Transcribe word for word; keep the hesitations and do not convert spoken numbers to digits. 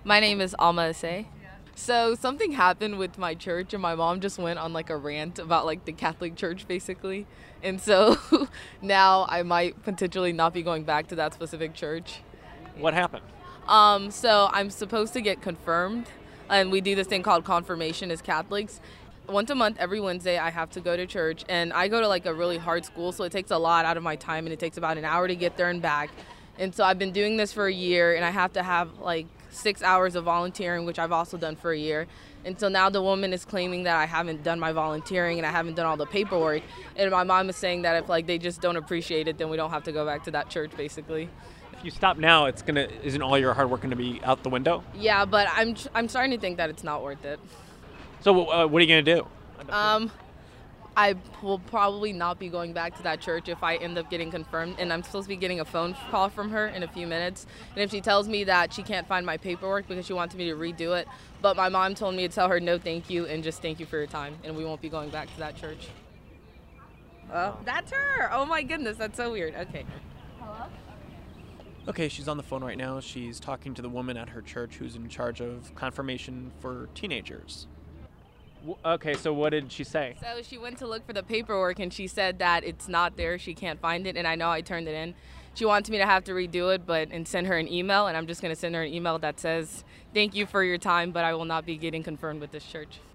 My name is Alma Ase. So something happened with my church and my mom just went on like a rant about like the Catholic Church basically. And so now I might potentially not be going back to that specific church. What happened? Um, so I'm supposed to get confirmed and we do this thing called confirmation as Catholics. Once a month, every Wednesday, I have to go to church and I go to like a really hard school. So it takes a lot out of my time and it takes about an hour to get there and back. And so I've been doing this for a year and I have to have like six hours of volunteering, which I've also done for a year. And so now the woman is claiming that I haven't done my volunteering and I haven't done all the paperwork. And my mom is saying that if like they just don't appreciate it, then we don't have to go back to that church basically. If you stop now, it's gonna isn't all your hard work gonna be out the window? Yeah, but I'm I'm starting to think that it's not worth it. So uh, what are you gonna do? Um, I will probably not be going back to that church if I end up getting confirmed, and I'm supposed to be getting a phone call from her in a few minutes. And if she tells me that she can't find my paperwork because she wants me to redo it, but my mom told me to tell her no thank you and just thank you for your time, and we won't be going back to that church. Oh, that's her. Oh my goodness, that's so weird. Okay. Hello? Okay, she's on the phone right now. She's talking to the woman at her church who's in charge of confirmation for teenagers. W- Okay, so what did she say? So she went to look for the paperwork and she said that it's not there, she can't find it, and I know I turned it in. She wants me to have to redo it but and send her an email, and I'm just going to send her an email that says, thank you for your time, but I will not be getting confirmed with this church.